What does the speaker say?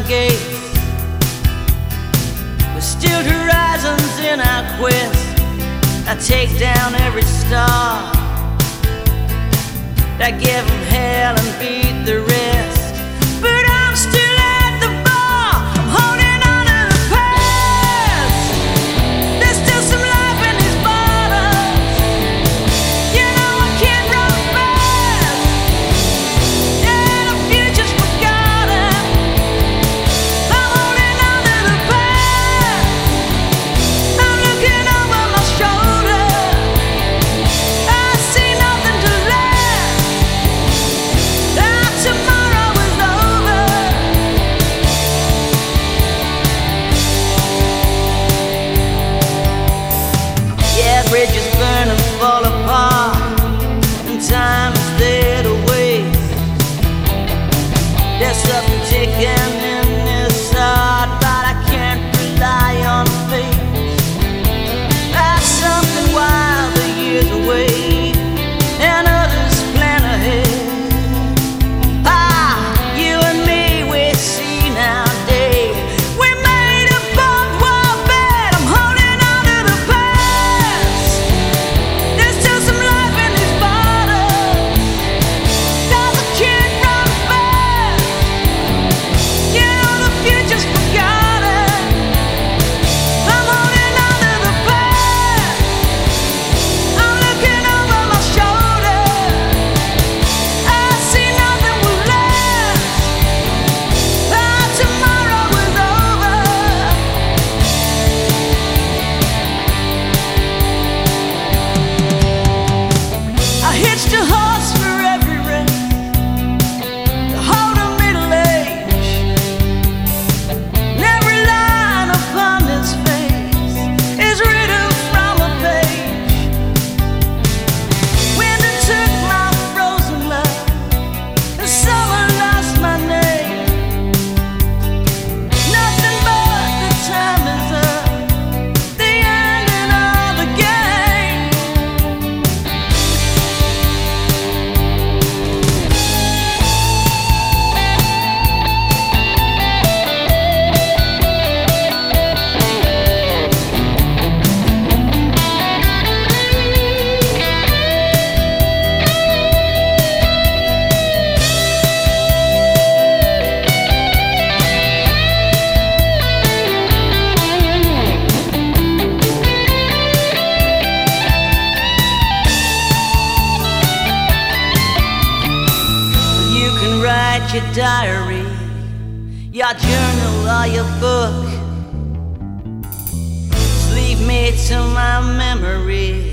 gates, with still horizons in our quest. I take down every star that give them hell and beat the rest. But I'm still at the bar, I'm holding on to the past. There's still some life in these bottles, you know I can't run fast. Yeah, the future's forgotten, I'm holding on to the past. I'm looking over my shoulder, I see nothing to last. Tomorrow is over. Yeah, bridges burn and fall apart, and time is there to waste. There's something ticking in this heart, but I can't rely on fate. That's something wild, the years away, and others plan ahead. Hitched a horse for every race, the whole of middle age, and every line upon his face is written from a page. Winter took my frozen love, and summer lost my name. Nothing but the time is up, the ending of the game. Write your diary, your journal or your book. Just leave me to my memory.